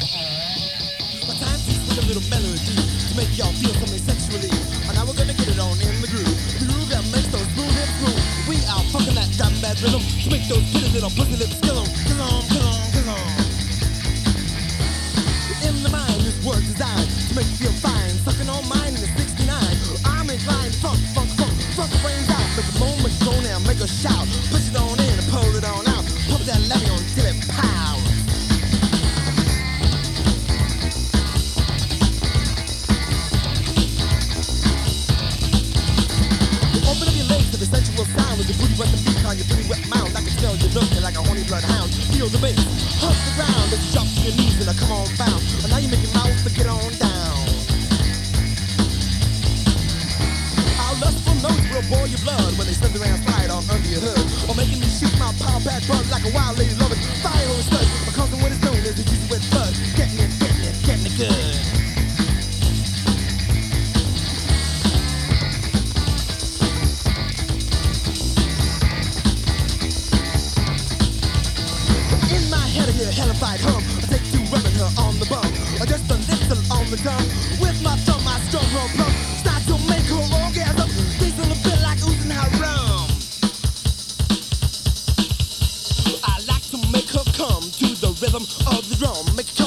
My time to sing a little melody to make y'all feel something sexually. And now we're gonna get it on in the groove. The groove that makes those smooth hips move. We are fucking that dumb bad rhythm to make those pretty little pussy lips kill 'em. Kill 'em, kill 'em, kill 'em. In the mind, this word designed to make you feel fine. Sucking on mine in the 69. I'm inclined, funk, funk, funk, funk the brains out. Make a moment go now, make a shout. Push it on in and pull it on out. Pump that levy on till it power. Open up your legs to the sensual sound with the booty wet the beat on your pretty wet mouth. I can smell you looking like a horny bloodhound. Feel the bass, hug the ground, let's drop to your knees and I come on bound. And now you make your mouth to get on down. Our lustful notes will boil your blood when they slip around slide on under your hood. Or making me shoot my power pack bug like a wild lady loving fire on stud. Because of what it's known as a juicy wet blood. Getting it, getting it, getting it good. Hellified hum, I take to rubbing her on the bum. I just a little on the tongue. With my thumb, I strung her plump. Start to make her orgasm. Tastes a little bit like oozing her rum. I like to make her come to the rhythm of the drum. Make